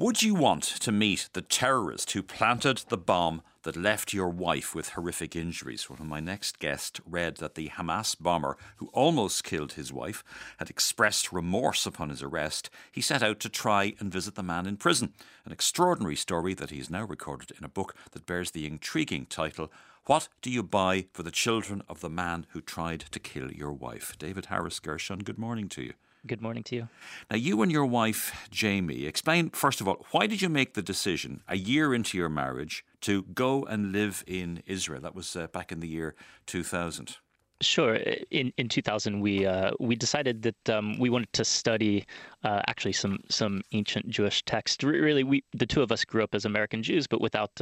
Would you want to meet the terrorist who planted the bomb that left your wife with horrific injuries? Well, my next guest read that the Hamas bomber who almost killed his wife had expressed remorse upon his arrest. He set out to try and visit the man in prison. An extraordinary story that he has now recorded in a book that bears the intriguing title, What Do You Buy for the Children of the Man Who Tried to Kill Your Wife? David Harris Gershon, good morning to you. Good morning to you. Now, you and your wife, Jamie, explain, first of all, why did you make the decision a year into your marriage to go and live in Israel? That was back in the year 2000. Sure. In 2000, we decided that we wanted to study actually some ancient Jewish text. Really, the two of us grew up as American Jews, but without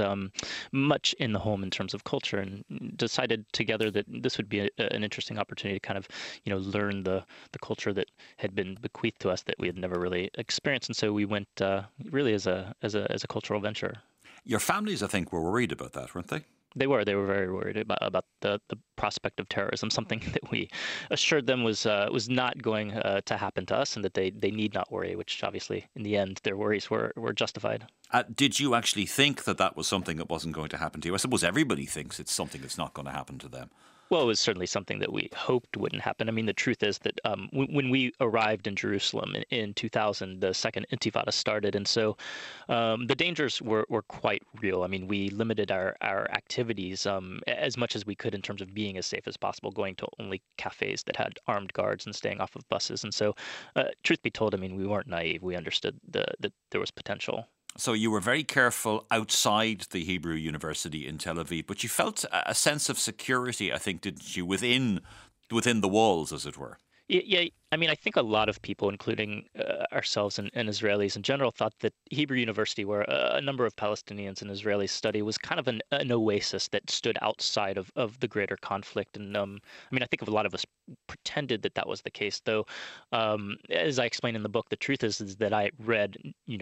much in the home in terms of culture, and decided together that this would be an interesting opportunity to kind of learn the culture that had been bequeathed to us that we had never really experienced. And so we went really as a cultural venture. Your families, I think, were worried about that, weren't they? They were very worried about the prospect of terrorism, something that we assured them was not going to happen to us, and that they need not worry, which obviously in the end their worries were justified. Did you actually think that was something that wasn't going to happen to you? I suppose everybody thinks it's something that's not going to happen to them. Well, it was certainly something that we hoped wouldn't happen. I mean, the truth is that when we arrived in Jerusalem in 2000, the second Intifada started. And so the dangers were quite real. I mean, we limited our activities as much as we could in terms of being as safe as possible, going to only cafes that had armed guards and staying off of buses. And so, truth be told, I mean, we weren't naive. We understood that there was potential. So you were very careful outside the Hebrew University in Tel Aviv, but you felt a sense of security, I think, didn't you, within the walls, as it were? Yeah, I mean, I think a lot of people, including ourselves and Israelis in general, thought that Hebrew University, where a number of Palestinians and Israelis study, was kind of an oasis that stood outside of the greater conflict. And I mean, I think a lot of us pretended that was the case, though. As I explain in the book, the truth is that I read,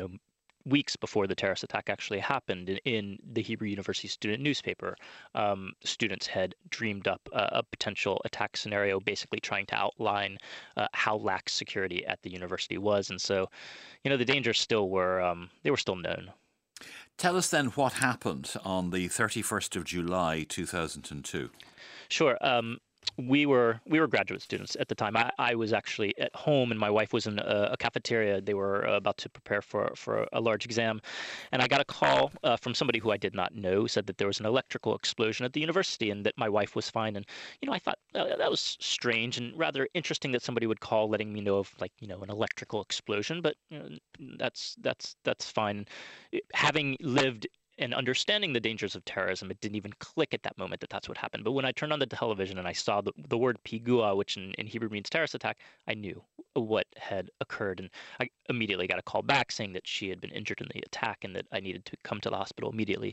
weeks before the terrorist attack actually happened in the Hebrew University student newspaper. Students had dreamed up a potential attack scenario, basically trying to outline how lax security at the university was. And so, the dangers still were, they were still known. Tell us then what happened on the 31st of July, 2002. Sure. We were graduate students at the time. I was actually at home, and my wife was in a cafeteria. They were about to prepare for a large exam, and I got a call from somebody who I did not know, who said that there was an electrical explosion at the university and that my wife was fine. And I thought that was strange and rather interesting that somebody would call, letting me know of an electrical explosion. But that's fine. Having lived and understanding the dangers of terrorism, it didn't even click at that moment that that's what happened. But when I turned on the television and I saw the word pigua, which in Hebrew means terrorist attack, I knew what had occurred. And I immediately got a call back saying that she had been injured in the attack and that I needed to come to the hospital immediately.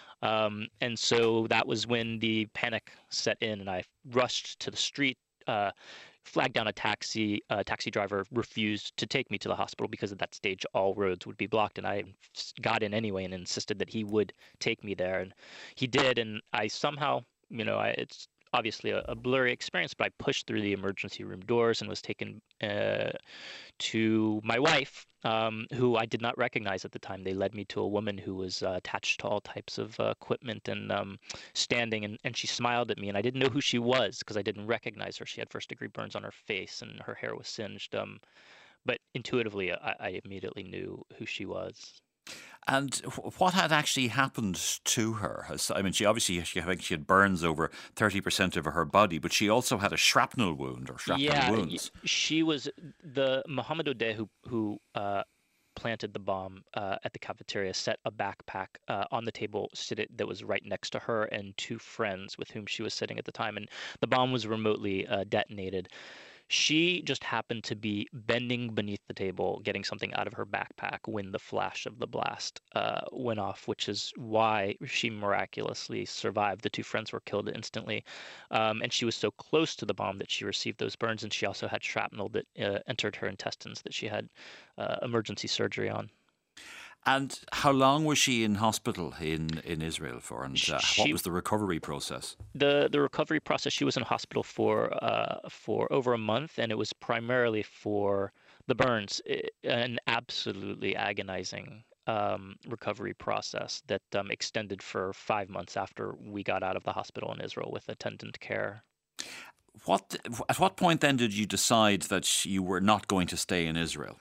And so that was when the panic set in, and I rushed to the street, flagged down a taxi. Taxi driver refused to take me to the hospital because at that stage all roads would be blocked, and I got in anyway and insisted that he would take me there, and he did. And I somehow, it's obviously a blurry experience, but I pushed through the emergency room doors and was taken to my wife, who I did not recognize at the time. They led me to a woman who was attached to all types of equipment and standing, and she smiled at me, and I didn't know who she was because I didn't recognize her. She had first-degree burns on her face, and her hair was singed. But intuitively, I immediately knew who she was. And what had actually happened to her? I mean, she had burns over 30% of her body, but she also had a shrapnel wound or shrapnel wounds. She was the Mohammed Odeh who planted the bomb at the cafeteria, set a backpack on the table that was right next to her and two friends with whom she was sitting at the time, and the bomb was remotely detonated. She just happened to be bending beneath the table, getting something out of her backpack when the flash of the blast went off, which is why she miraculously survived. The two friends were killed instantly. And she was so close to the bomb that she received those burns. And she also had shrapnel that entered her intestines that she had emergency surgery on. And how long was she in hospital in Israel for? And what was the recovery process? The recovery process, she was in hospital for over a month, and it was primarily for the burns. An absolutely agonizing recovery process that extended for 5 months after we got out of the hospital in Israel with attendant care. What at what point then did you decide that you were not going to stay in Israel?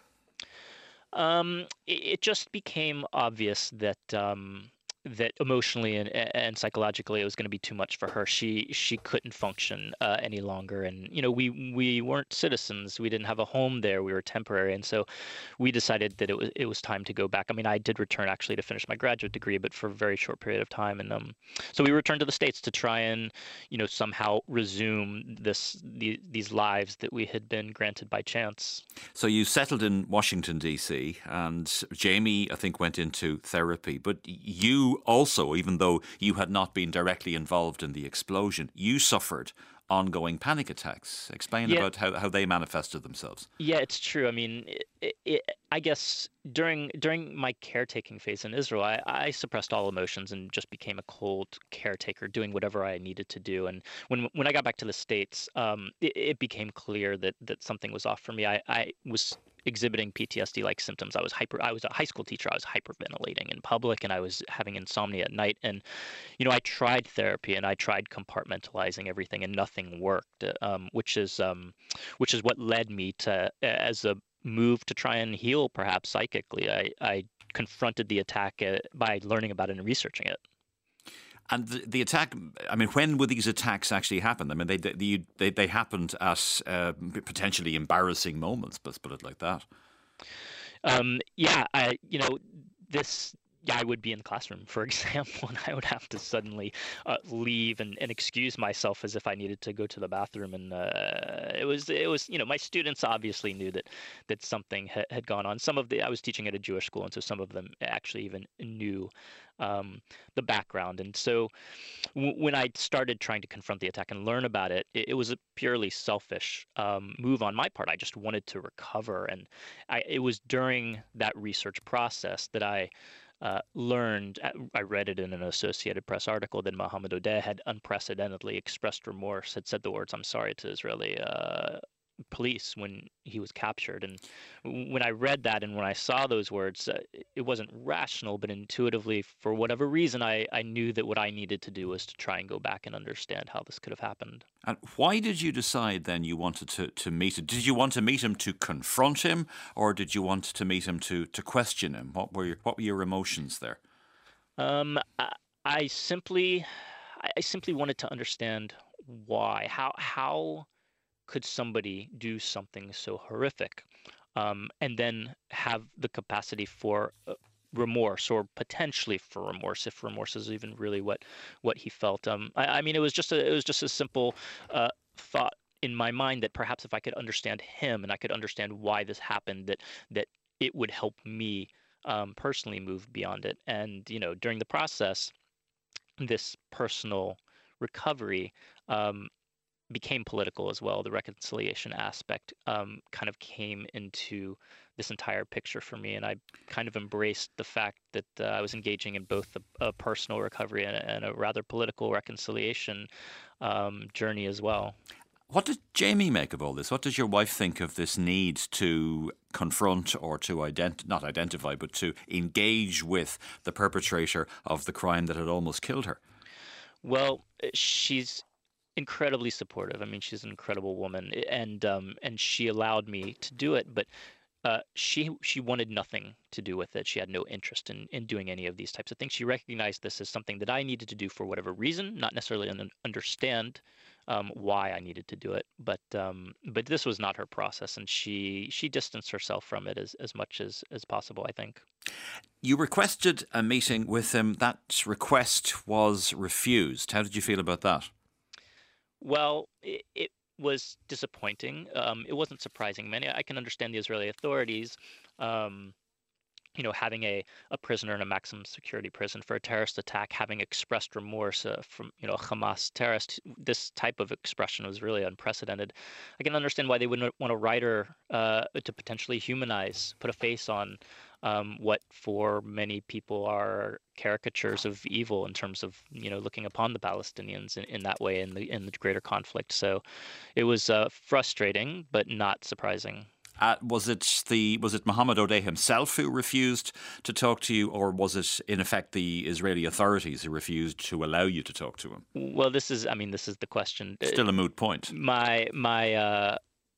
It just became obvious that that emotionally and psychologically it was going to be too much for her. She couldn't function any longer, and we weren't citizens. We didn't have a home there. We were temporary, and so we decided that it was time to go back. I mean, I did return actually to finish my graduate degree, but for a very short period of time, and so we returned to the States to try and somehow resume these lives that we had been granted by chance. So you settled in Washington, D.C., and Jamie, I think, went into therapy. But you also, even though you had not been directly involved in the explosion, you suffered ongoing panic attacks. Explain Yeah, about how they manifested themselves. yeah, it's true. I mean, I guess during my caretaking phase in Israel, I suppressed all emotions and just became a cold caretaker, doing whatever I needed to do. And when I got back to the States, it became clear that something was off for me. I was exhibiting PTSD-like symptoms. I was a high school teacher. I was hyperventilating in public, and I was having insomnia at night. And I tried therapy and I tried compartmentalizing everything, and nothing worked. Which is what led me to, as a move to try and heal, perhaps psychically. I confronted the attack by learning about it and researching it. And the attack, I mean, when would these attacks actually happen? I mean, they happened at potentially embarrassing moments, let's put it like that. Yeah, this. Yeah, I would be in the classroom, for example, and I would have to suddenly leave and excuse myself as if I needed to go to the bathroom. And it was my students obviously knew that something had gone on. I was teaching at a Jewish school, and so some of them actually even knew the background. And so when I started trying to confront the attack and learn about it, it was a purely selfish move on my part. I just wanted to recover, and it was during that research process that learned. I read it in an Associated Press article that Mohammed Odeh had unprecedentedly expressed remorse, had said the words "I'm sorry" to Israeli police when he was captured. And when I read that and when I saw those words, it wasn't rational, but intuitively, for whatever reason, I knew that what I needed to do was to try and go back and understand how this could have happened. And why did you decide then you wanted to meet him? Did you want to meet him to confront him, or did you want to meet him to question him? What were your emotions there? I simply wanted to understand why. How could somebody do something so horrific, and then have the capacity for remorse, or potentially for remorse, if remorse is even really what he felt. I mean, it was just a simple thought in my mind that perhaps if I could understand him and I could understand why this happened, that it would help me personally move beyond it. And during the process, this personal recovery became political as well. The reconciliation aspect kind of came into this entire picture for me, and I kind of embraced the fact that I was engaging in both a personal recovery and a rather political reconciliation journey as well. What did Jamie make of all this? What does your wife think of this need to confront or to not identify, but to engage with the perpetrator of the crime that had almost killed her? Well, she's incredibly supportive. I mean, she's an incredible woman, and she allowed me to do it. But she wanted nothing to do with it. She had no interest in doing any of these types of things. She recognized this as something that I needed to do for whatever reason, not necessarily understand why I needed to do it. But this was not her process, and she distanced herself from it as much as possible, I think. You requested a meeting with him. That request was refused. How did you feel about that? Well, it was disappointing. It wasn't surprising many. I can understand the Israeli authorities, um, having a prisoner in a maximum security prison for a terrorist attack, having expressed remorse from, a Hamas terrorist. This type of expression was really unprecedented. I can understand why they wouldn't want a writer to potentially humanize, put a face on what for many people are caricatures of evil in terms of, looking upon the Palestinians in that way in the greater conflict. So it was frustrating, but not surprising. Was it Mohammed O'Day himself who refused to talk to you, or was it in effect the Israeli authorities who refused to allow you to talk to him? Well, this is the question. Still a moot point. My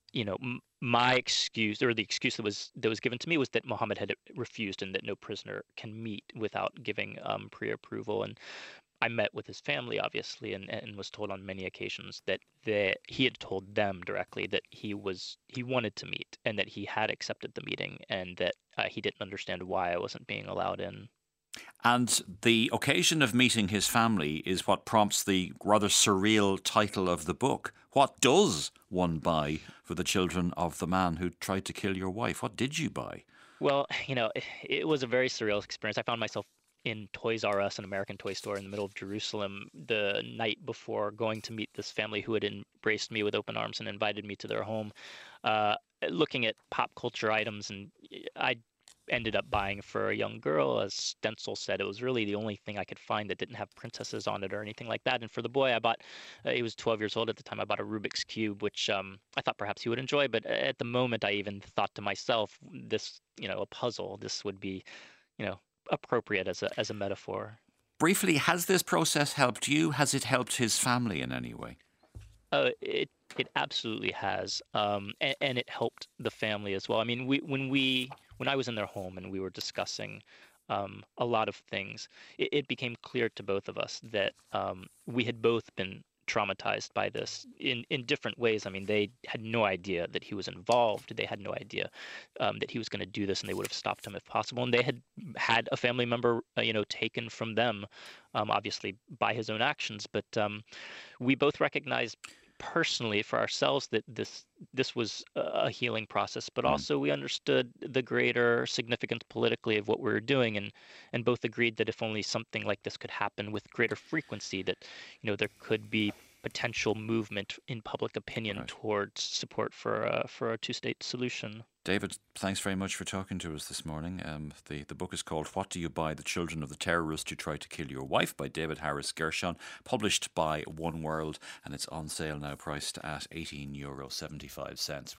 my excuse, or the excuse that was given to me, was that Mohammed had refused and that no prisoner can meet without giving pre-approval. And I met with his family, obviously, and was told on many occasions that he had told them directly that he wanted to meet and that he had accepted the meeting, and that he didn't understand why I wasn't being allowed in. And the occasion of meeting his family is what prompts the rather surreal title of the book. What does one buy for the children of the man who tried to kill your wife? What did you buy? Well, it was a very surreal experience. I found myself in Toys R Us, an American toy store in the middle of Jerusalem, the night before going to meet this family who had embraced me with open arms and invited me to their home, looking at pop culture items. And I ended up buying for a young girl, as Stencil said. It was really the only thing I could find that didn't have princesses on it or anything like that. And for the boy, I bought, he was 12 years old at the time, I bought a Rubik's Cube, which I thought perhaps he would enjoy. But at the moment, I even thought to myself, this, a puzzle, this would be, appropriate as a metaphor. Briefly, has this process helped you? Has it helped his family in any way? It absolutely has, and it helped the family as well. I mean, when I was in their home and we were discussing a lot of things, it became clear to both of us that we had both been traumatized by this in different ways. I mean, they had no idea that he was involved. They had no idea that he was going to do this, and they would have stopped him if possible. And they had a family member, taken from them, obviously by his own actions. But we both recognized personally for ourselves that this was a healing process, but also we understood the greater significance politically of what we were doing, and both agreed that if only something like this could happen with greater frequency, that there could be potential movement in public opinion towards support for a two-state solution. David, thanks very much for talking to us this morning. The book is called What Do You Buy? The Children of the Terrorist Who Tried to Kill Your Wife by David Harris Gershon, published by One World, and it's on sale now, priced at €18.75.